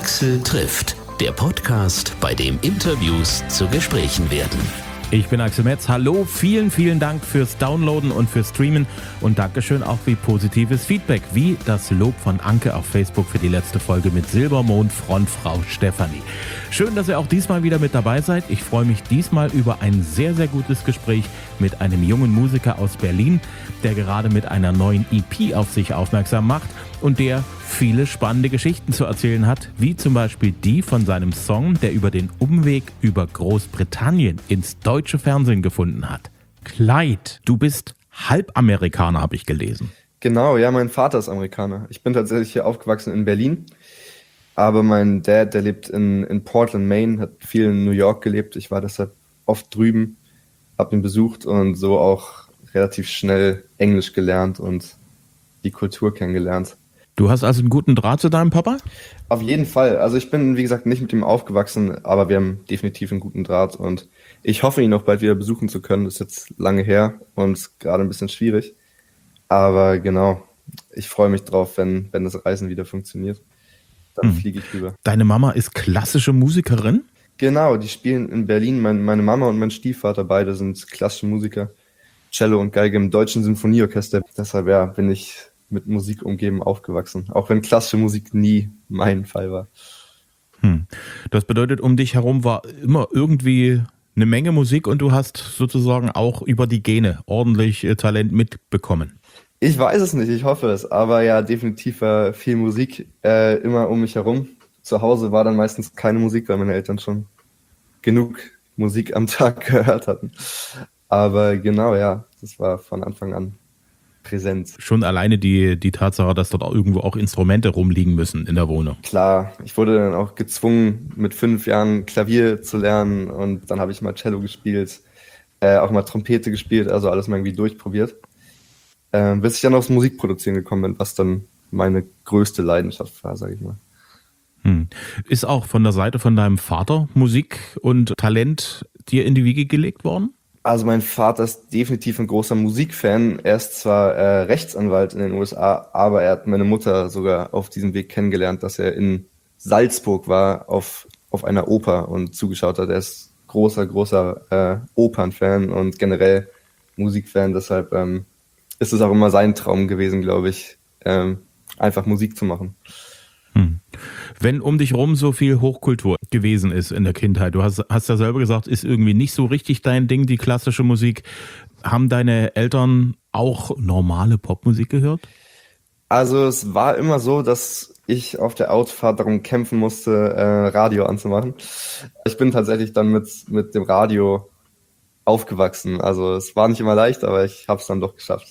Axel trifft, der Podcast, bei dem Interviews zu Gesprächen werden. Ich bin Axel Metz. Hallo, vielen, vielen Dank fürs Downloaden und fürs Streamen und Dankeschön auch für positives Feedback, wie das Lob von Anke auf Facebook für die letzte Folge mit Silbermond Frontfrau Stefanie. Schön, dass ihr auch diesmal wieder mit dabei seid. Ich freue mich diesmal über ein sehr, sehr gutes Gespräch mit einem jungen Musiker aus Berlin, der gerade mit einer neuen EP auf sich aufmerksam macht und der viele spannende Geschichten zu erzählen hat, wie zum Beispiel die von seinem Song, der über den Umweg über Großbritannien ins deutsche Fernsehen gefunden hat. Clyde, du bist Halbamerikaner, habe ich gelesen. Genau, ja, mein Vater ist Amerikaner. Ich bin tatsächlich hier aufgewachsen in Berlin, aber mein Dad, der lebt in Portland, Maine, hat viel in New York gelebt. Ich war deshalb oft drüben, habe ihn besucht und so auch relativ schnell Englisch gelernt und die Kultur kennengelernt. Du hast also einen guten Draht zu deinem Papa? Auf jeden Fall. Also ich bin, wie gesagt, nicht mit ihm aufgewachsen, aber wir haben definitiv einen guten Draht und ich hoffe, ihn auch bald wieder besuchen zu können. Das ist jetzt lange her und gerade ein bisschen schwierig. Aber genau, ich freue mich drauf, wenn das Reisen wieder funktioniert. Dann fliege ich rüber. Deine Mama ist klassische Musikerin? Genau, die spielen in Berlin. Meine Mama und mein Stiefvater, beide sind klassische Musiker. Cello und Geige im Deutschen Sinfonieorchester. Deshalb bin ich mit Musik umgeben aufgewachsen, auch wenn klassische Musik nie mein Fall war. Das bedeutet, um dich herum war immer irgendwie eine Menge Musik und du hast sozusagen auch über die Gene ordentlich Talent mitbekommen. Ich weiß es nicht, ich hoffe es, aber ja, definitiv viel Musik immer um mich herum. Zu Hause war dann meistens keine Musik, weil meine Eltern schon genug Musik am Tag gehört hatten. Aber genau, ja, das war von Anfang an präsent. Schon alleine die Tatsache, dass dort auch irgendwo auch Instrumente rumliegen müssen in der Wohnung. Klar, ich wurde dann auch gezwungen, mit 5 Jahren Klavier zu lernen und dann habe ich mal Cello gespielt, auch mal Trompete gespielt, also alles mal irgendwie durchprobiert. Bis ich dann aufs Musikproduzieren gekommen bin, was dann meine größte Leidenschaft war, sage ich mal. Ist auch von der Seite von deinem Vater Musik und Talent dir in die Wiege gelegt worden? Also mein Vater ist definitiv ein großer Musikfan. Er ist zwar Rechtsanwalt in den USA, aber er hat meine Mutter sogar auf diesem Weg kennengelernt, dass er in Salzburg war auf einer Oper und zugeschaut hat. Er ist großer Opernfan und generell Musikfan. Deshalb ist es auch immer sein Traum gewesen, glaube ich, einfach Musik zu machen. Wenn um dich rum so viel Hochkultur gewesen ist in der Kindheit, du hast ja selber gesagt, ist irgendwie nicht so richtig dein Ding, die klassische Musik. Haben deine Eltern auch normale Popmusik gehört? Also es war immer so, dass ich auf der Autofahrt darum kämpfen musste, Radio anzumachen. Ich bin tatsächlich dann mit dem Radio aufgewachsen. Also es war nicht immer leicht, aber ich habe es dann doch geschafft.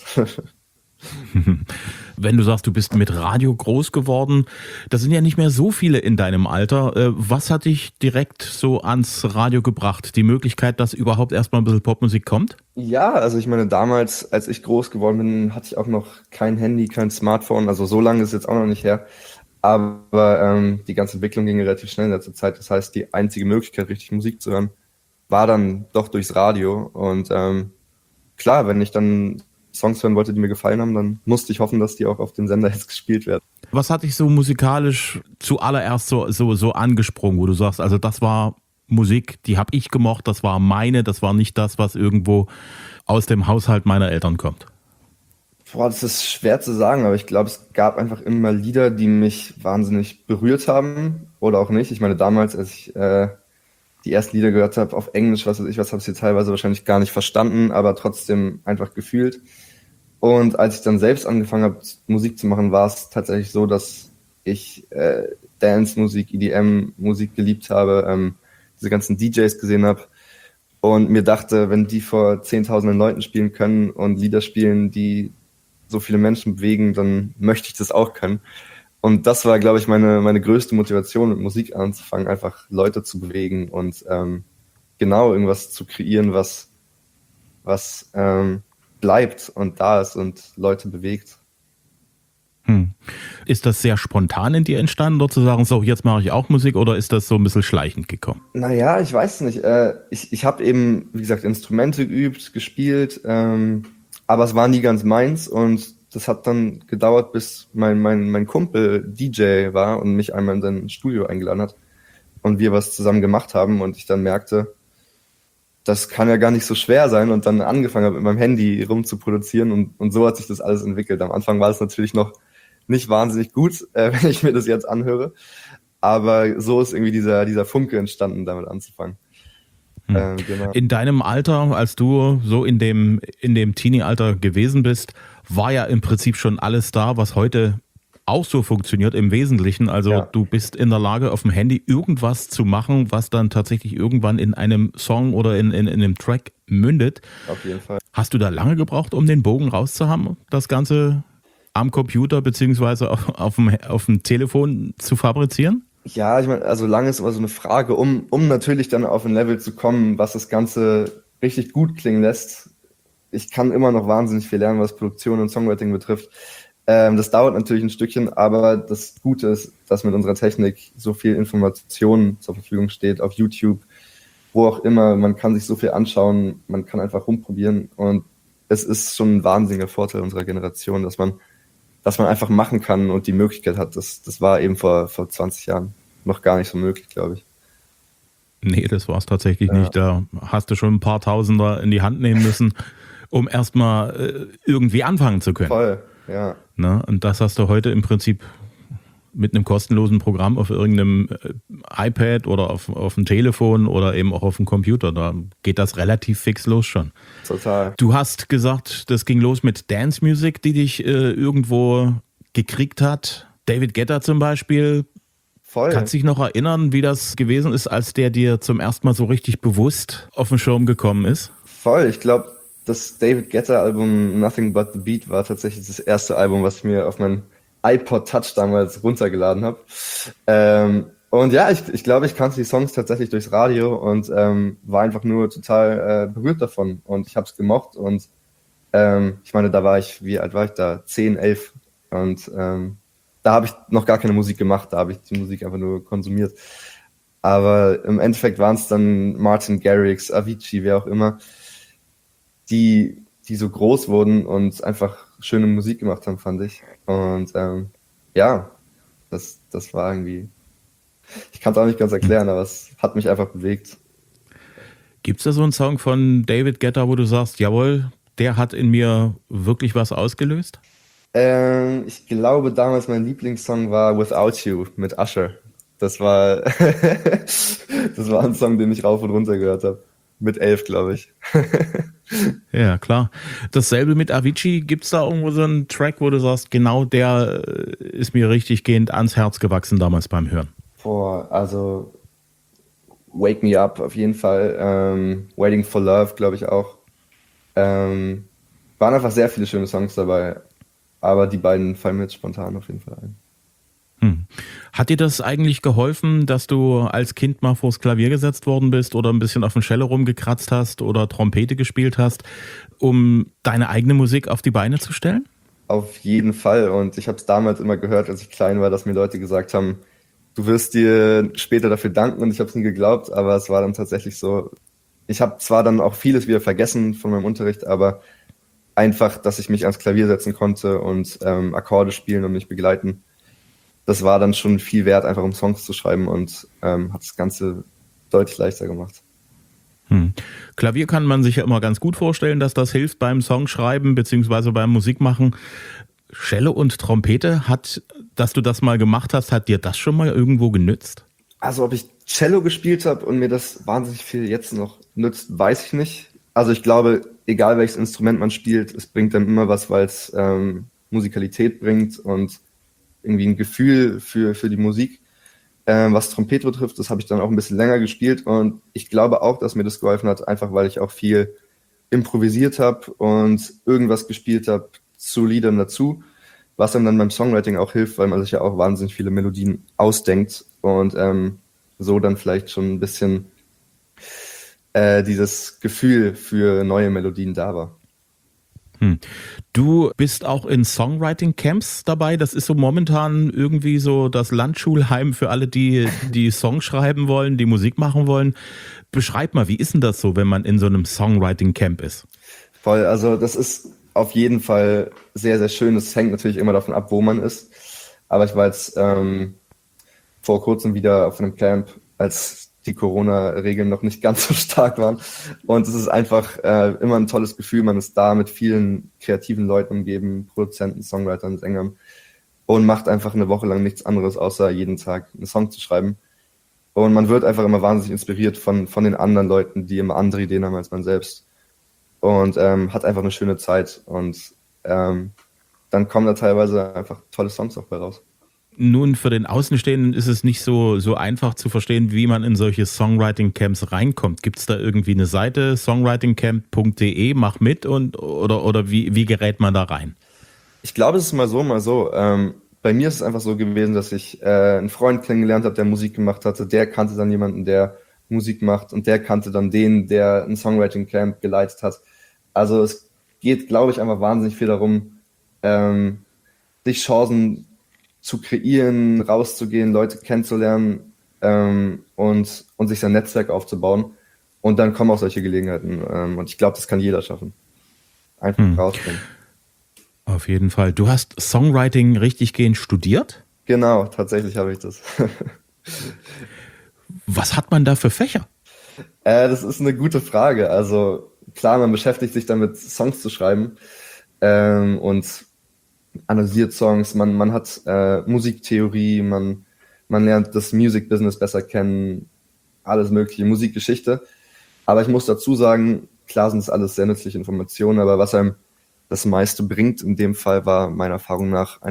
Wenn du sagst, du bist mit Radio groß geworden, das sind ja nicht mehr so viele in deinem Alter. Was hat dich direkt so ans Radio gebracht? Die Möglichkeit, dass überhaupt erstmal ein bisschen Popmusik kommt? Ja, also ich meine, damals, als ich groß geworden bin, hatte ich auch noch kein Handy, kein Smartphone. Also so lange ist es jetzt auch noch nicht her. Aber die ganze Entwicklung ging relativ schnell in letzter Zeit. Das heißt, die einzige Möglichkeit, richtig Musik zu hören, war dann doch durchs Radio. Und klar, wenn ich dann Songs hören wollte, die mir gefallen haben, dann musste ich hoffen, dass die auch auf dem Sender jetzt gespielt werden. Was hat dich so musikalisch zuallererst so angesprungen, wo du sagst, also das war Musik, die habe ich gemocht, das war meine, das war nicht das, was irgendwo aus dem Haushalt meiner Eltern kommt? Boah, das ist schwer zu sagen, aber ich glaube, es gab einfach immer Lieder, die mich wahnsinnig berührt haben oder auch nicht. Ich meine, damals, als ich die ersten Lieder gehört habe auf Englisch, was habe ich hier teilweise wahrscheinlich gar nicht verstanden, aber trotzdem einfach gefühlt. Und als ich dann selbst angefangen habe, Musik zu machen, war es tatsächlich so, dass ich Dance-Musik, EDM-Musik geliebt habe, diese ganzen DJs gesehen habe und mir dachte, wenn die vor 10.000 Leuten spielen können und Lieder spielen, die so viele Menschen bewegen, dann möchte ich das auch können. Und das war, glaube ich, meine größte Motivation, mit Musik anzufangen, einfach Leute zu bewegen und genau irgendwas zu kreieren, was bleibt und da ist und Leute bewegt. Ist das sehr spontan in dir entstanden, dort zu sagen, so, jetzt mache ich auch Musik, oder ist das so ein bisschen schleichend gekommen? Naja, ich weiß nicht. Ich habe eben, wie gesagt, Instrumente geübt, gespielt, aber es war nie ganz meins und das hat dann gedauert, bis mein Kumpel DJ war und mich einmal in sein Studio eingeladen hat und wir was zusammen gemacht haben und ich dann merkte, das kann ja gar nicht so schwer sein und dann angefangen habe, mit meinem Handy rumzuproduzieren und so hat sich das alles entwickelt. Am Anfang war es natürlich noch nicht wahnsinnig gut, wenn ich mir das jetzt anhöre, aber so ist irgendwie dieser Funke entstanden, damit anzufangen. Genau. In deinem Alter, als du so in dem Teenie-Alter gewesen bist, war ja im Prinzip schon alles da, was heute auch so funktioniert im Wesentlichen. Also du bist in der Lage, auf dem Handy irgendwas zu machen, was dann tatsächlich irgendwann in einem Song oder in einem Track mündet. Auf jeden Fall. Hast du da lange gebraucht, um den Bogen rauszuhaben, das Ganze am Computer beziehungsweise auf dem Telefon zu fabrizieren? Ja, ich meine, also lange ist immer so eine Frage, um natürlich dann auf ein Level zu kommen, was das Ganze richtig gut klingen lässt. Ich kann immer noch wahnsinnig viel lernen, was Produktion und Songwriting betrifft. Das dauert natürlich ein Stückchen, aber das Gute ist, dass mit unserer Technik so viel Information zur Verfügung steht, auf YouTube, wo auch immer. Man kann sich so viel anschauen, man kann einfach rumprobieren und es ist schon ein wahnsinniger Vorteil unserer Generation, dass man einfach machen kann und die Möglichkeit hat. Das war eben vor 20 Jahren noch gar nicht so möglich, glaube ich. Nee, das war es tatsächlich nicht. Da hast du schon ein paar Tausender in die Hand nehmen müssen, um erstmal irgendwie anfangen zu können. Voll, ja. Na, und das hast du heute im Prinzip mit einem kostenlosen Programm auf irgendeinem iPad oder auf dem Telefon oder eben auch auf dem Computer. Da geht das relativ fix los schon. Total. Du hast gesagt, das ging los mit Dance Music, die dich irgendwo gekriegt hat. David Guetta zum Beispiel. Voll. Kannst du dich noch erinnern, wie das gewesen ist, als der dir zum ersten Mal so richtig bewusst auf den Schirm gekommen ist? Voll. Ich glaube, das David Guetta-Album Nothing But The Beat war tatsächlich das erste Album, was ich mir auf mein iPod Touch damals runtergeladen habe. Und ja, ich glaube, ich kannte die Songs tatsächlich durchs Radio und war einfach nur total berührt davon. Und ich habe es gemocht und ich meine, wie alt war ich da? 10, 11. Und da habe ich noch gar keine Musik gemacht, da habe ich die Musik einfach nur konsumiert. Aber im Endeffekt waren es dann Martin Garrix, Avicii, wer auch immer, die so groß wurden und einfach schöne Musik gemacht haben, fand ich. Und ja, das war irgendwie, ich kann es auch nicht ganz erklären, aber es hat mich einfach bewegt. Gibt es da so einen Song von David Guetta, wo du sagst, jawohl, der hat in mir wirklich was ausgelöst? Ich glaube, damals mein Lieblingssong war Without You mit Usher. Das war ein Song, den ich rauf und runter gehört habe. Mit 11, glaube ich. Ja, klar. Dasselbe mit Avicii. Gibt es da irgendwo so einen Track, wo du sagst, genau der ist mir richtig gehend ans Herz gewachsen damals beim Hören? Also Wake Me Up auf jeden Fall. Waiting for Love, glaube ich auch. Waren einfach sehr viele schöne Songs dabei. Aber die beiden fallen mir jetzt spontan auf jeden Fall ein. Hat dir das eigentlich geholfen, dass du als Kind mal vors Klavier gesetzt worden bist oder ein bisschen auf dem Cello rumgekratzt hast oder Trompete gespielt hast, um deine eigene Musik auf die Beine zu stellen? Auf jeden Fall. Und ich habe es damals immer gehört, als ich klein war, dass mir Leute gesagt haben, du wirst dir später dafür danken, und ich habe es nie geglaubt, aber es war dann tatsächlich so. Ich habe zwar dann auch vieles wieder vergessen von meinem Unterricht, aber einfach, dass ich mich ans Klavier setzen konnte und Akkorde spielen und mich begleiten. Das war dann schon viel wert, einfach um Songs zu schreiben und hat das Ganze deutlich leichter gemacht. Klavier kann man sich ja immer ganz gut vorstellen, dass das hilft beim Songschreiben bzw. beim Musikmachen. Cello und Trompete, dass du das mal gemacht hast, hat dir das schon mal irgendwo genützt? Also ob ich Cello gespielt habe und mir das wahnsinnig viel jetzt noch nützt, weiß ich nicht. Also ich glaube, egal welches Instrument man spielt, es bringt dann immer was, weil es Musikalität bringt und irgendwie ein Gefühl für die Musik. Was Trompete betrifft, das habe ich dann auch ein bisschen länger gespielt und ich glaube auch, dass mir das geholfen hat, einfach weil ich auch viel improvisiert habe und irgendwas gespielt habe zu Liedern dazu, was einem dann beim Songwriting auch hilft, weil man sich ja auch wahnsinnig viele Melodien ausdenkt und so dann vielleicht schon ein bisschen dieses Gefühl für neue Melodien da war. Du bist auch in Songwriting-Camps dabei. Das ist so momentan irgendwie so das Landschulheim für alle, die Songs schreiben wollen, die Musik machen wollen. Beschreib mal, wie ist denn das so, wenn man in so einem Songwriting-Camp ist? Voll, also das ist auf jeden Fall sehr, sehr schön. Es hängt natürlich immer davon ab, wo man ist. Aber ich war jetzt vor kurzem wieder auf einem Camp, als die Corona-Regeln noch nicht ganz so stark waren. Und es ist einfach immer ein tolles Gefühl. Man ist da mit vielen kreativen Leuten umgeben, Produzenten, Songwritern, Sängern und macht einfach eine Woche lang nichts anderes, außer jeden Tag einen Song zu schreiben. Und man wird einfach immer wahnsinnig inspiriert von den anderen Leuten, die immer andere Ideen haben als man selbst. Und hat einfach eine schöne Zeit. Und dann kommen da teilweise einfach tolle Songs auch bei raus. Nun, für den Außenstehenden ist es nicht so einfach zu verstehen, wie man in solche Songwriting-Camps reinkommt. Gibt es da irgendwie eine Seite, songwritingcamp.de, mach mit oder wie gerät man da rein? Ich glaube, es ist mal so. Bei mir ist es einfach so gewesen, dass ich einen Freund kennengelernt habe, der Musik gemacht hatte. Der kannte dann jemanden, der Musik macht, und der kannte dann den, der ein Songwriting-Camp geleitet hat. Also es geht, glaube ich, einfach wahnsinnig viel darum, sich Chancen zu kreieren, rauszugehen, Leute kennenzulernen und sich sein Netzwerk aufzubauen. Und dann kommen auch solche Gelegenheiten. Und ich glaube, das kann jeder schaffen. Einfach rausgehen. Auf jeden Fall. Du hast Songwriting richtiggehend studiert? Genau, tatsächlich habe ich das. Was hat man da für Fächer? Das ist eine gute Frage. Also klar, man beschäftigt sich damit, Songs zu schreiben und analysiert Songs. Man hat Musiktheorie, man lernt das Music Business besser kennen, alles mögliche, Musikgeschichte. Aber ich muss dazu sagen, klar sind es alles sehr nützliche Informationen, aber was einem das meiste bringt in dem Fall war meiner Erfahrung nach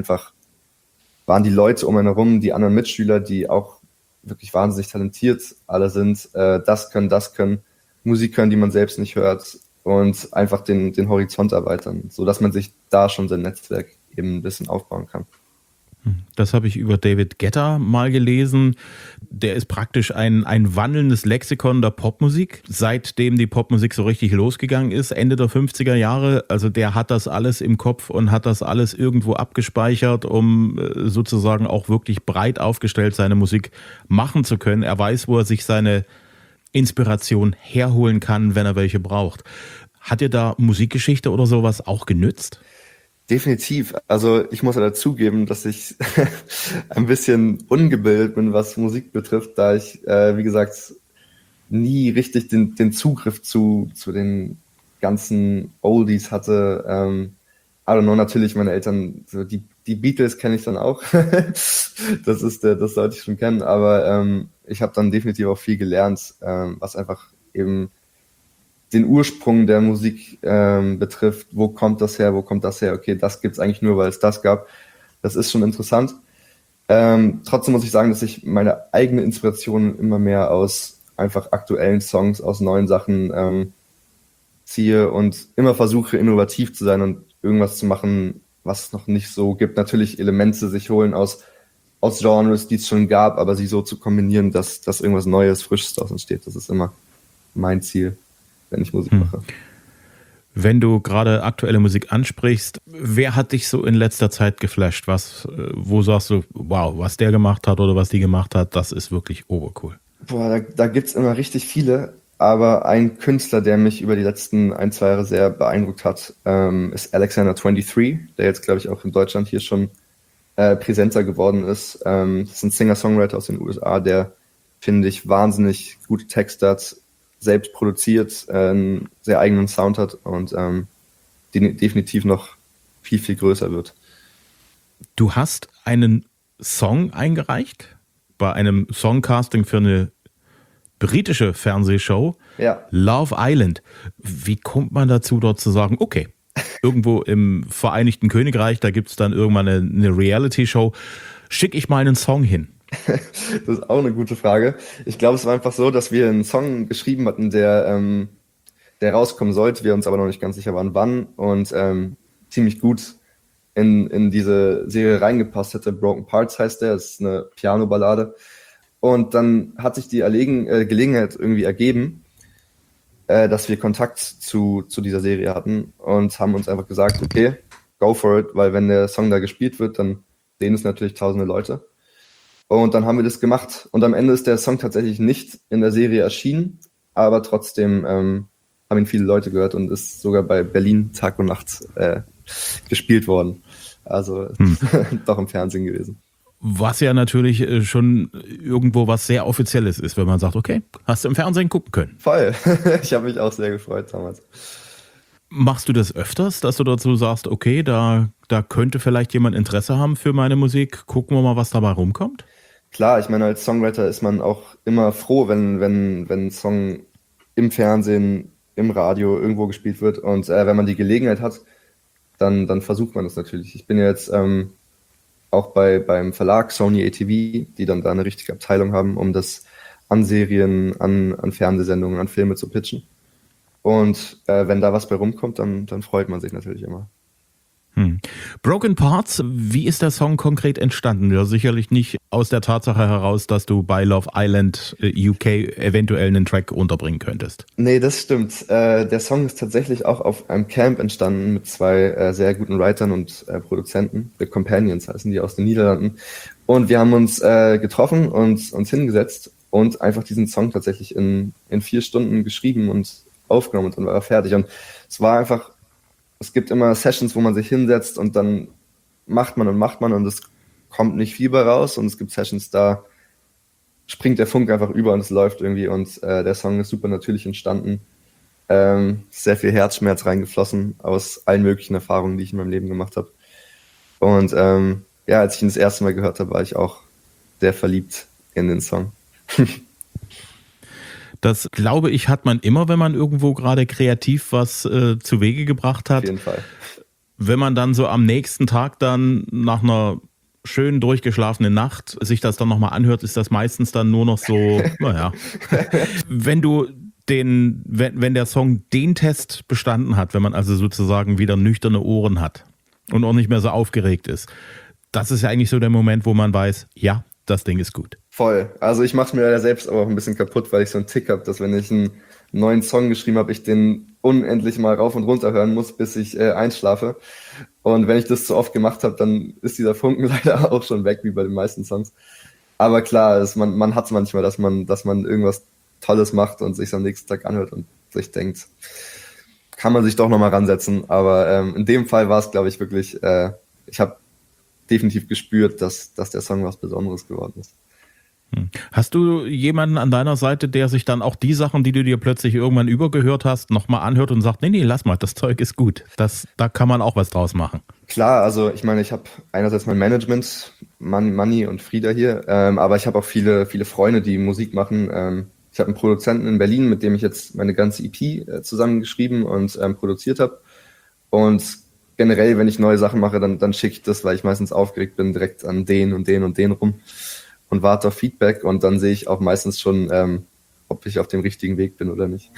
waren die Leute um einen herum, die anderen Mitschüler, die auch wirklich wahnsinnig talentiert alle sind, das können, Musik können, die man selbst nicht hört, und einfach den Horizont erweitern, sodass man sich da schon sein Netzwerk eben ein bisschen aufbauen kann. Das habe ich über David Guetta mal gelesen. Der ist praktisch ein wandelndes Lexikon der Popmusik, seitdem die Popmusik so richtig losgegangen ist, Ende der 50er Jahre. Also der hat das alles im Kopf und hat das alles irgendwo abgespeichert, um sozusagen auch wirklich breit aufgestellt seine Musik machen zu können. Er weiß, wo er sich seine Inspiration herholen kann, wenn er welche braucht. Hat dir da Musikgeschichte oder sowas auch genützt? Definitiv. Also ich muss ja dazugeben, dass ich ein bisschen ungebildet bin, was Musik betrifft, da ich, wie gesagt, nie richtig den Zugriff zu den ganzen Oldies hatte. I don't know, natürlich meine Eltern, so die Beatles kenne ich dann auch. Das sollte ich schon kennen, aber ich habe dann definitiv auch viel gelernt, was einfach eben den Ursprung der Musik betrifft. Wo kommt das her? Okay, das gibt's eigentlich nur, weil es das gab. Das ist schon interessant. Trotzdem muss ich sagen, dass ich meine eigene Inspiration immer mehr aus einfach aktuellen Songs, aus neuen Sachen ziehe und immer versuche, innovativ zu sein und irgendwas zu machen, was es noch nicht so gibt. Natürlich Elemente sich holen aus Genres, die es schon gab, aber sie so zu kombinieren, dass irgendwas Neues, Frisches daraus entsteht. Das ist immer mein Ziel, wenn ich Musik mache. Wenn du gerade aktuelle Musik ansprichst, wer hat dich so in letzter Zeit geflasht? Wo sagst du, wow, was der gemacht hat oder was die gemacht hat, das ist wirklich obercool? Boah, da gibt's immer richtig viele, aber ein Künstler, der mich über die letzten 1-2 Jahre sehr beeindruckt hat, ist Alexander23, der jetzt, glaube ich, auch in Deutschland hier schon präsenter geworden ist. Das ist ein Singer-Songwriter aus den USA, der, finde ich, wahnsinnig gute Texte hat, selbst produziert, einen sehr eigenen Sound hat und definitiv noch viel, viel größer wird. Du hast einen Song eingereicht bei einem Songcasting für eine britische Fernsehshow, Ja. Love Island. Wie kommt man dazu, dort zu sagen, okay, irgendwo im Vereinigten Königreich, da gibt es dann irgendwann eine Reality-Show, schicke ich mal einen Song hin? Das ist auch eine gute Frage. Ich glaube, es war einfach so, dass wir einen Song geschrieben hatten, der rauskommen sollte, wir uns aber noch nicht ganz sicher waren, wann, und ziemlich gut in diese Serie reingepasst hätte. Broken Parts heißt der, das ist eine Piano-Ballade. Und dann hat sich die Gelegenheit irgendwie ergeben, dass wir Kontakt zu dieser Serie hatten und haben uns einfach gesagt, okay, go for it, weil wenn der Song da gespielt wird, dann sehen es natürlich tausende Leute. Und dann haben wir das gemacht. Und am Ende ist der Song tatsächlich nicht in der Serie erschienen, aber trotzdem haben ihn viele Leute gehört und ist sogar bei Berlin Tag und Nacht gespielt worden. Also doch im Fernsehen gewesen. Was ja natürlich schon irgendwo was sehr Offizielles ist, wenn man sagt, okay, hast du im Fernsehen gucken können. Voll. Ich habe mich auch sehr gefreut damals. Machst du das öfters, dass du dazu sagst, okay, da könnte vielleicht jemand Interesse haben für meine Musik, gucken wir mal, was dabei rumkommt? Klar, ich meine, als Songwriter ist man auch immer froh, wenn ein Song im Fernsehen, im Radio irgendwo gespielt wird. Und wenn man die Gelegenheit hat, dann versucht man das natürlich. Ich bin ja jetzt auch beim Verlag Sony ATV, die dann da eine richtige Abteilung haben, um das an Serien, an Fernsehsendungen, an Filme zu pitchen. Und wenn da was bei rumkommt, dann freut man sich natürlich immer. Broken Parts, wie ist der Song konkret entstanden? Ja, sicherlich nicht aus der Tatsache heraus, dass du bei Love Island UK eventuell einen Track unterbringen könntest. Nee, das stimmt. Der Song ist tatsächlich auch auf einem Camp entstanden mit zwei sehr guten Writern und Produzenten. The Companions heißen die aus den Niederlanden. Und wir haben uns getroffen und uns hingesetzt und einfach diesen Song tatsächlich in 4 Stunden geschrieben und aufgenommen und dann war er fertig. Und es war einfach, es gibt immer Sessions, wo man sich hinsetzt und dann macht man und es kommt nicht viel bei raus und es gibt Sessions, da springt der Funke einfach über und es läuft irgendwie und der Song ist super natürlich entstanden. Sehr viel Herzschmerz reingeflossen aus allen möglichen Erfahrungen, die ich in meinem Leben gemacht habe. Und als ich ihn das erste Mal gehört habe, war ich auch sehr verliebt in den Song. Das, glaube ich, hat man immer, wenn man irgendwo gerade kreativ was zu Wege gebracht hat. Auf jeden Fall. Wenn man dann so am nächsten Tag dann nach einer schön durchgeschlafenen Nacht sich das dann nochmal anhört, ist das meistens dann nur noch so, naja. Wenn der Song den Test bestanden hat, wenn man also sozusagen wieder nüchterne Ohren hat und auch nicht mehr so aufgeregt ist, das ist ja eigentlich so der Moment, wo man weiß, ja, das Ding ist gut. Voll. Also ich mache es mir leider selbst aber auch ein bisschen kaputt, weil ich so einen Tick habe, dass wenn ich einen neuen Song geschrieben habe, ich den unendlich mal rauf und runter hören muss, bis ich einschlafe. Und wenn ich das zu oft gemacht habe, dann ist dieser Funken leider auch schon weg, wie bei den meisten Songs. Aber klar, man hat es manchmal, dass man irgendwas Tolles macht und sich am nächsten Tag anhört und sich denkt, kann man sich doch nochmal ransetzen. Aber in dem Fall war es, glaube ich, wirklich, ich habe definitiv gespürt, dass der Song was Besonderes geworden ist. Hast du jemanden an deiner Seite, der sich dann auch die Sachen, die du dir plötzlich irgendwann übergehört hast, nochmal anhört und sagt, nee, lass mal, das Zeug ist gut. Da kann man auch was draus machen. Klar, also ich meine, ich habe einerseits mein Management, Manni und Frieda hier, aber ich habe auch viele Freunde, die Musik machen. Ich habe einen Produzenten in Berlin, mit dem ich jetzt meine ganze EP zusammengeschrieben und produziert habe. Und generell, wenn ich neue Sachen mache, dann schicke ich das, weil ich meistens aufgeregt bin, direkt an den und den und den rum und warte auf Feedback und dann sehe ich auch meistens schon, ob ich auf dem richtigen Weg bin oder nicht.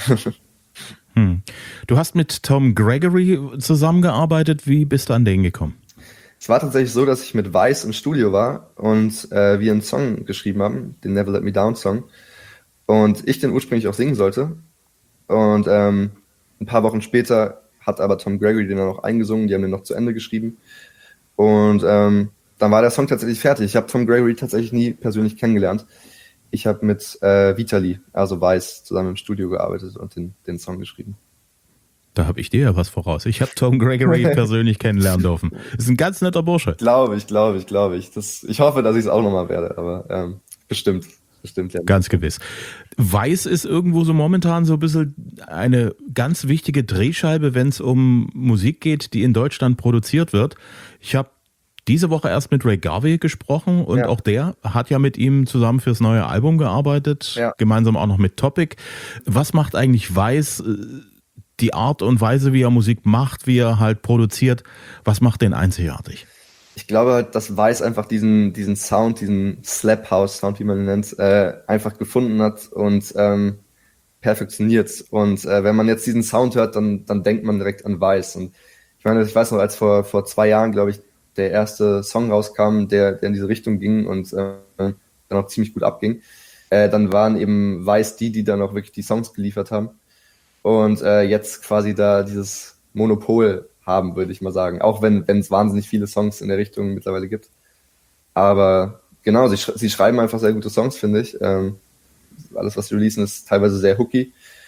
Du hast mit Tom Gregory zusammengearbeitet. Wie bist du an den gekommen? Es war tatsächlich so, dass ich mit Vice im Studio war und wir einen Song geschrieben haben, den Never Let Me Down Song. Und ich den ursprünglich auch singen sollte. Und ein paar Wochen später hat aber Tom Gregory den dann noch eingesungen, die haben den noch zu Ende geschrieben. Und dann war der Song tatsächlich fertig. Ich habe Tom Gregory tatsächlich nie persönlich kennengelernt. Ich habe mit Vitali, also Vice, zusammen im Studio gearbeitet und den Song geschrieben. Da habe ich dir ja was voraus. Ich habe Tom Gregory persönlich kennenlernen dürfen. Ist ein ganz netter Bursche. Glaube ich. Ich hoffe, dass ich es auch nochmal werde, aber bestimmt, ja. Ganz gewiss. Vice ist irgendwo so momentan so ein bisschen eine ganz wichtige Drehscheibe, wenn es um Musik geht, die in Deutschland produziert wird. Ich habe diese Woche erst mit Ray Garvey gesprochen und auch der hat ja mit ihm zusammen fürs neue Album gearbeitet, gemeinsam auch noch mit Topic. Was macht eigentlich Vice, die Art und Weise, wie er Musik macht, wie er halt produziert, was macht den einzigartig? Ich glaube halt, dass Vice einfach diesen Sound, diesen Slap House Sound, wie man ihn nennt, einfach gefunden hat und perfektioniert. Und wenn man jetzt diesen Sound hört, dann denkt man direkt an Vice. Und ich meine, ich weiß noch, als vor 2 Jahren, glaube ich, der erste Song rauskam, der in diese Richtung ging und dann auch ziemlich gut abging, dann waren eben Vice die dann auch wirklich die Songs geliefert haben. Und jetzt quasi da dieses Monopol haben, würde ich mal sagen. Auch wenn es wahnsinnig viele Songs in der Richtung mittlerweile gibt. Aber genau, sie schreiben einfach sehr gute Songs, finde ich. Alles, was sie releasen, ist teilweise sehr hooky.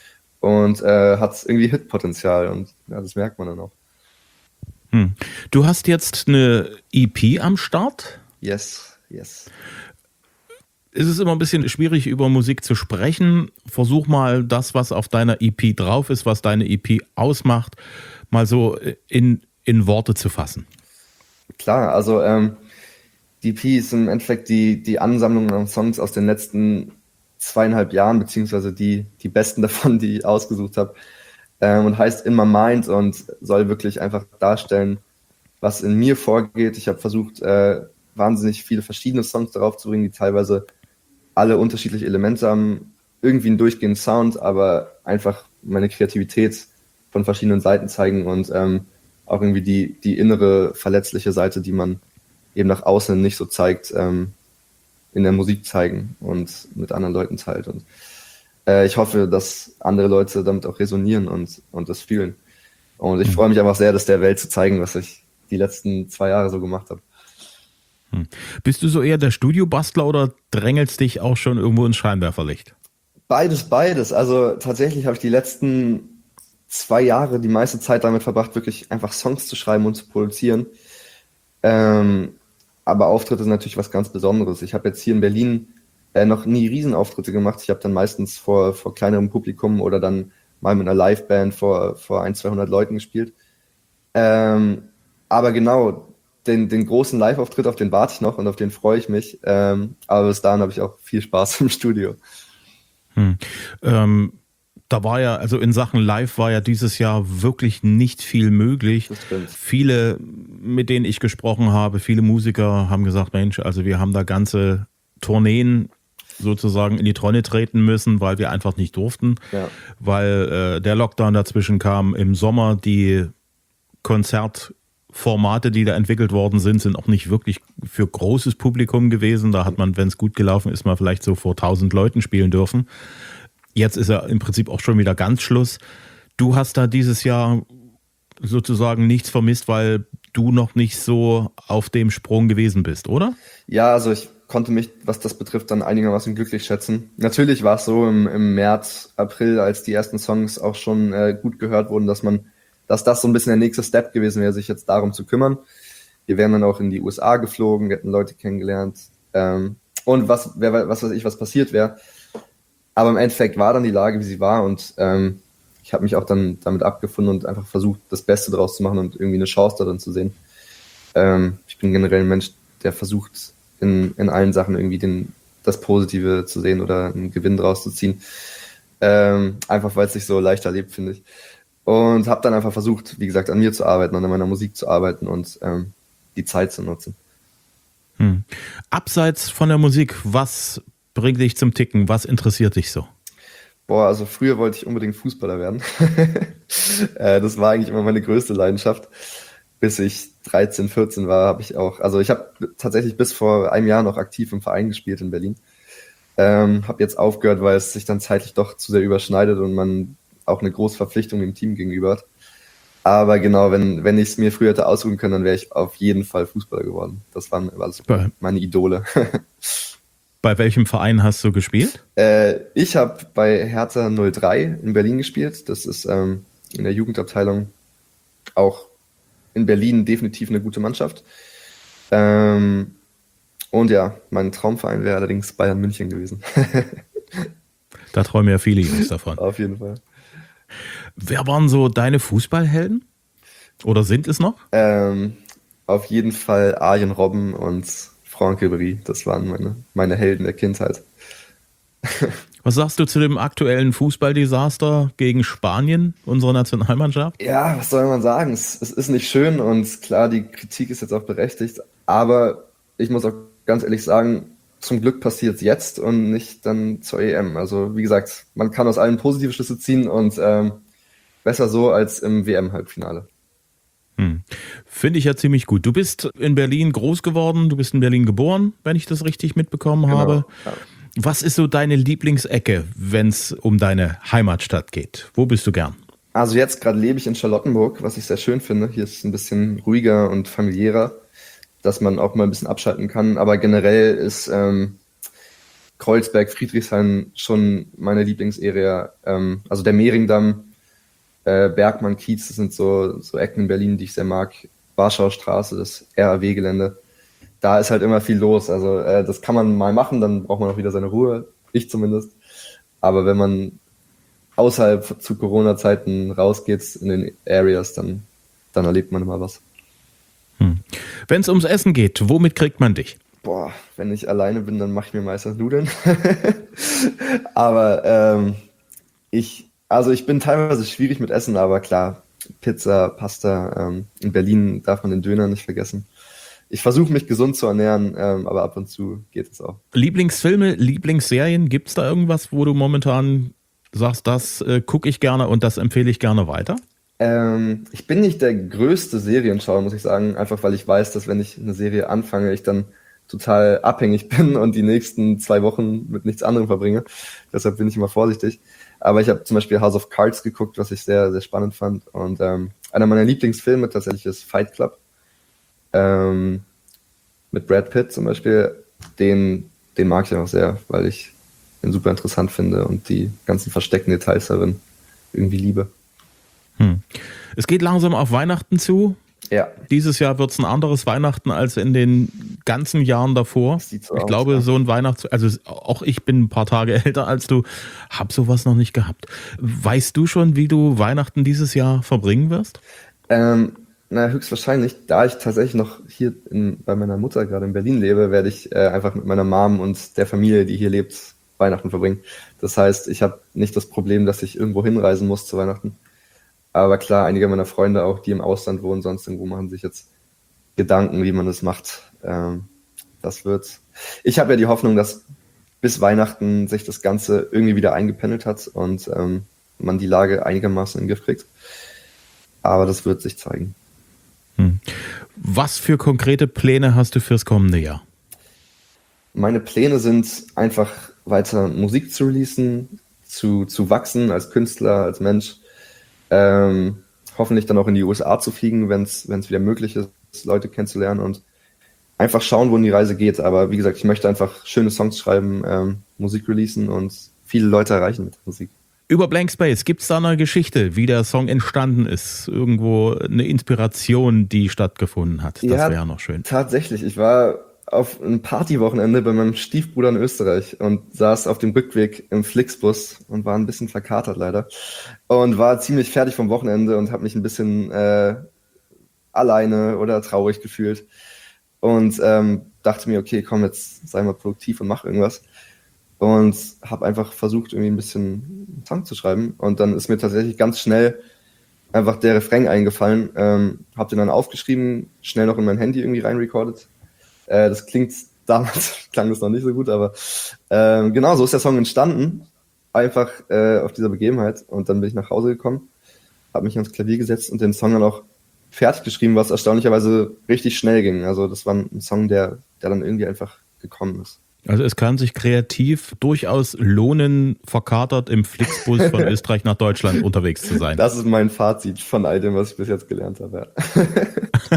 und hat irgendwie Hitpotenzial und ja, das merkt man dann auch. Du hast jetzt eine EP am Start? Yes. Es ist immer ein bisschen schwierig, über Musik zu sprechen. Versuch mal das, was auf deiner EP drauf ist, was deine EP ausmacht, mal so in Worte zu fassen. Klar, also die EP ist im Endeffekt die Ansammlung an Songs aus den letzten 2,5 Jahren, beziehungsweise die besten davon, die ich ausgesucht habe. Und heißt In My Mind und soll wirklich einfach darstellen, was in mir vorgeht. Ich habe versucht, wahnsinnig viele verschiedene Songs darauf zu bringen, die teilweise alle unterschiedliche Elemente haben, irgendwie einen durchgehenden Sound, aber einfach meine Kreativität von verschiedenen Seiten zeigen und auch irgendwie die innere verletzliche Seite, die man eben nach außen nicht so zeigt, in der Musik zeigen und mit anderen Leuten teilt. Und ich hoffe, dass andere Leute damit auch resonieren und das fühlen. Und ich freue mich einfach sehr, das der Welt zu zeigen, was ich die letzten 2 Jahre so gemacht habe. Bist du so eher der Studiobastler oder drängelst dich auch schon irgendwo ins Scheinwerferlicht? Beides. Also tatsächlich habe ich die letzten 2 Jahre die meiste Zeit damit verbracht, wirklich einfach Songs zu schreiben und zu produzieren. Aber Auftritte sind natürlich was ganz Besonderes. Ich habe jetzt hier in Berlin noch nie Riesenauftritte gemacht. Ich habe dann meistens vor kleinerem Publikum oder dann mal mit einer Liveband vor 100-200 Leuten gespielt. Aber genau, den großen Live-Auftritt, auf den warte ich noch und auf den freue ich mich. Aber bis dahin habe ich auch viel Spaß im Studio. Da war ja, also in Sachen Live war ja dieses Jahr wirklich nicht viel möglich. Das stimmt. Viele, mit denen ich gesprochen habe, viele Musiker haben gesagt, Mensch, also wir haben da ganze Tourneen sozusagen in die Tonne treten müssen, weil wir einfach nicht durften, weil der Lockdown dazwischen kam. Im Sommer die Konzertformate, die da entwickelt worden sind auch nicht wirklich für großes Publikum gewesen. Da hat man, wenn es gut gelaufen ist, mal vielleicht so vor 1000 Leuten spielen dürfen. Jetzt ist ja im Prinzip auch schon wieder ganz Schluss. Du hast da dieses Jahr sozusagen nichts vermisst, weil du noch nicht so auf dem Sprung gewesen bist, oder? Ja, also ich konnte mich, was das betrifft, dann einigermaßen glücklich schätzen. Natürlich war es so im März, April, als die ersten Songs auch schon gut gehört wurden, dass das so ein bisschen der nächste Step gewesen wäre, sich jetzt darum zu kümmern. Wir wären dann auch in die USA geflogen, wir hätten Leute kennengelernt und was weiß ich, was passiert wäre. Aber im Endeffekt war dann die Lage, wie sie war und ich habe mich auch dann damit abgefunden und einfach versucht, das Beste daraus zu machen und irgendwie eine Chance darin zu sehen. Ich bin generell ein Mensch, der versucht, in allen Sachen irgendwie das Positive zu sehen oder einen Gewinn draus zu ziehen. Einfach, weil es sich so leichter lebt, finde ich. Und habe dann einfach versucht, wie gesagt, an mir zu arbeiten, an meiner Musik zu arbeiten und die Zeit zu nutzen. Abseits von der Musik, was bringt dich zum Ticken? Was interessiert dich so? Also früher wollte ich unbedingt Fußballer werden. Das war eigentlich immer meine größte Leidenschaft. Bis ich 13, 14 war, habe ich habe tatsächlich bis vor einem Jahr noch aktiv im Verein gespielt in Berlin. Habe jetzt aufgehört, weil es sich dann zeitlich doch zu sehr überschneidet und man auch eine große Verpflichtung dem Team gegenüber hat. Aber genau, wenn ich es mir früher hätte aussuchen können, dann wäre ich auf jeden Fall Fußballer geworden. Das waren also meine Idole. Bei welchem Verein hast du gespielt? Ich habe bei Hertha 03 in Berlin gespielt. Das ist in der Jugendabteilung auch in Berlin definitiv eine gute Mannschaft. Und ja, mein Traumverein wäre allerdings Bayern München gewesen. Da träumen ja viele Jungs davon. Auf jeden Fall. Wer waren so deine Fußballhelden? Oder sind es noch? Auf jeden Fall Arjen Robben und Franck Ribéry. Das waren meine Helden der Kindheit. Was sagst du zu dem aktuellen Fußballdesaster gegen Spanien, unsere Nationalmannschaft? Ja, was soll man sagen? Es ist nicht schön und klar, die Kritik ist jetzt auch berechtigt. Aber ich muss auch ganz ehrlich sagen, zum Glück passiert es jetzt und nicht dann zur EM. Also wie gesagt, man kann aus allen positive Schlüsse ziehen und besser so als im WM-Halbfinale. Finde ich ja ziemlich gut. Du bist in Berlin groß geworden, du bist in Berlin geboren, wenn ich das richtig mitbekommen habe. Ja. Was ist so deine Lieblingsecke, wenn es um deine Heimatstadt geht? Wo bist du gern? Also jetzt gerade lebe ich in Charlottenburg, was ich sehr schön finde. Hier ist es ein bisschen ruhiger und familiärer, dass man auch mal ein bisschen abschalten kann. Aber generell Kreuzberg, Friedrichshain schon meine Lieblingsarea. Also der Mehringdamm, Bergmann, Kiez, das sind so Ecken in Berlin, die ich sehr mag. Warschauer Straße, das RAW-Gelände. Da ist halt immer viel los. Also das kann man mal machen, dann braucht man auch wieder seine Ruhe. Ich zumindest. Aber wenn man außerhalb zu Corona-Zeiten rausgeht in den Areas, dann erlebt man immer was. Wenn es ums Essen geht, womit kriegt man dich? Boah, wenn ich alleine bin, dann mache ich mir meistens Nudeln. Aber ich bin teilweise schwierig mit Essen, aber klar, Pizza, Pasta. In Berlin darf man den Döner nicht vergessen. Ich versuche mich gesund zu ernähren, aber ab und zu geht es auch. Lieblingsfilme, Lieblingsserien, gibt es da irgendwas, wo du momentan sagst, das gucke ich gerne und das empfehle ich gerne weiter? Ich bin nicht der größte Serienschauer, muss ich sagen, einfach weil ich weiß, dass wenn ich eine Serie anfange, ich dann total abhängig bin und die nächsten 2 Wochen mit nichts anderem verbringe. Deshalb bin ich immer vorsichtig. Aber ich habe zum Beispiel House of Cards geguckt, was ich sehr, sehr spannend fand. Und einer meiner Lieblingsfilme tatsächlich ist Fight Club. Mit Brad Pitt zum Beispiel. Den mag ich auch sehr, weil ich den super interessant finde und die ganzen versteckten Details darin irgendwie liebe. Es geht langsam auf Weihnachten zu. Ja. Dieses Jahr wird es ein anderes Weihnachten als in den ganzen Jahren davor. Ich glaube, so ein also auch ich bin ein paar Tage älter als du, habe sowas noch nicht gehabt. Weißt du schon, wie du Weihnachten dieses Jahr verbringen wirst? Höchstwahrscheinlich. Da ich tatsächlich noch hier bei meiner Mutter gerade in Berlin lebe, werde ich einfach mit meiner Mom und der Familie, die hier lebt, Weihnachten verbringen. Das heißt, ich habe nicht das Problem, dass ich irgendwo hinreisen muss zu Weihnachten. Aber klar, einige meiner Freunde auch, die im Ausland wohnen, sonst irgendwo, machen sich jetzt Gedanken, wie man das macht. Ich habe ja die Hoffnung, dass bis Weihnachten sich das Ganze irgendwie wieder eingependelt hat und man die Lage einigermaßen in den Griff kriegt. Aber das wird sich zeigen. Was für konkrete Pläne hast du fürs kommende Jahr? Meine Pläne sind einfach weiter Musik zu releasen, zu wachsen als Künstler, als Mensch. Hoffentlich dann auch in die USA zu fliegen, wenn es wieder möglich ist, Leute kennenzulernen und einfach schauen, wohin die Reise geht. Aber wie gesagt, ich möchte einfach schöne Songs schreiben, Musik releasen und viele Leute erreichen mit der Musik. Über Blank Space, gibt es da eine Geschichte, wie der Song entstanden ist? Irgendwo eine Inspiration, die stattgefunden hat? Das wäre noch schön. Tatsächlich, ich war auf einem Partywochenende bei meinem Stiefbruder in Österreich und saß auf dem Rückweg im Flixbus und war ein bisschen verkatert leider und war ziemlich fertig vom Wochenende und habe mich ein bisschen alleine oder traurig gefühlt und dachte mir, okay, komm, jetzt sei mal produktiv und mach irgendwas und habe einfach versucht, irgendwie ein bisschen einen Song zu schreiben und dann ist mir tatsächlich ganz schnell einfach der Refrain eingefallen, habe den dann aufgeschrieben, schnell noch in mein Handy irgendwie reinrecordet. Damals klang das noch nicht so gut, aber genau, so ist der Song entstanden, einfach auf dieser Begebenheit und dann bin ich nach Hause gekommen, habe mich ans Klavier gesetzt und den Song dann auch fertig geschrieben, was erstaunlicherweise richtig schnell ging. Also das war ein Song, der dann irgendwie einfach gekommen ist. Also es kann sich kreativ durchaus lohnen, verkatert im Flixbus von Österreich nach Deutschland unterwegs zu sein. Das ist mein Fazit von all dem, was ich bis jetzt gelernt habe. Ja.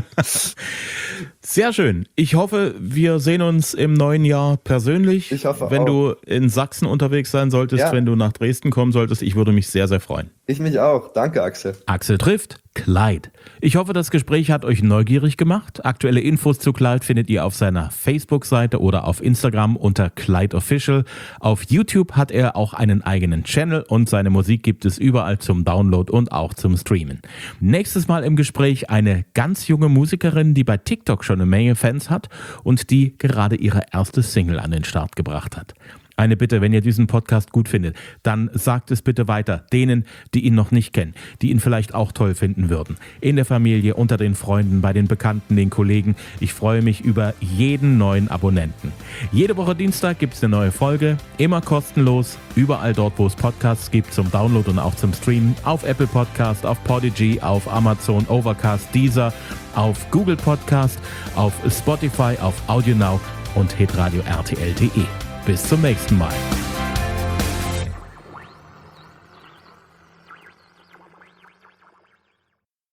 Sehr schön. Ich hoffe, wir sehen uns im neuen Jahr persönlich. Ich hoffe wenn auch. du in Sachsen unterwegs sein solltest, wenn du nach Dresden kommen solltest. Ich würde mich sehr, sehr freuen. Ich mich auch. Danke, Axel. Axel trifft Clyde. Ich hoffe, das Gespräch hat euch neugierig gemacht. Aktuelle Infos zu Clyde findet ihr auf seiner Facebook-Seite oder auf Instagram unter Clyde Official. Auf YouTube hat er auch einen eigenen Channel und seine Musik gibt es überall zum Download und auch zum Streamen. Nächstes Mal im Gespräch eine ganz junge Musikerin, die bei TikTok schon eine Menge Fans hat und die gerade ihre erste Single an den Start gebracht hat. Eine Bitte, wenn ihr diesen Podcast gut findet, dann sagt es bitte weiter denen, die ihn noch nicht kennen, die ihn vielleicht auch toll finden würden. In der Familie, unter den Freunden, bei den Bekannten, den Kollegen. Ich freue mich über jeden neuen Abonnenten. Jede Woche Dienstag gibt es eine neue Folge, immer kostenlos, überall dort, wo es Podcasts gibt, zum Download und auch zum Streamen, auf Apple Podcast, auf Podigy, auf Amazon, Overcast, Deezer, auf Google Podcast, auf Spotify, auf AudioNow und hitradio RTL.de. Bis zum nächsten Mal.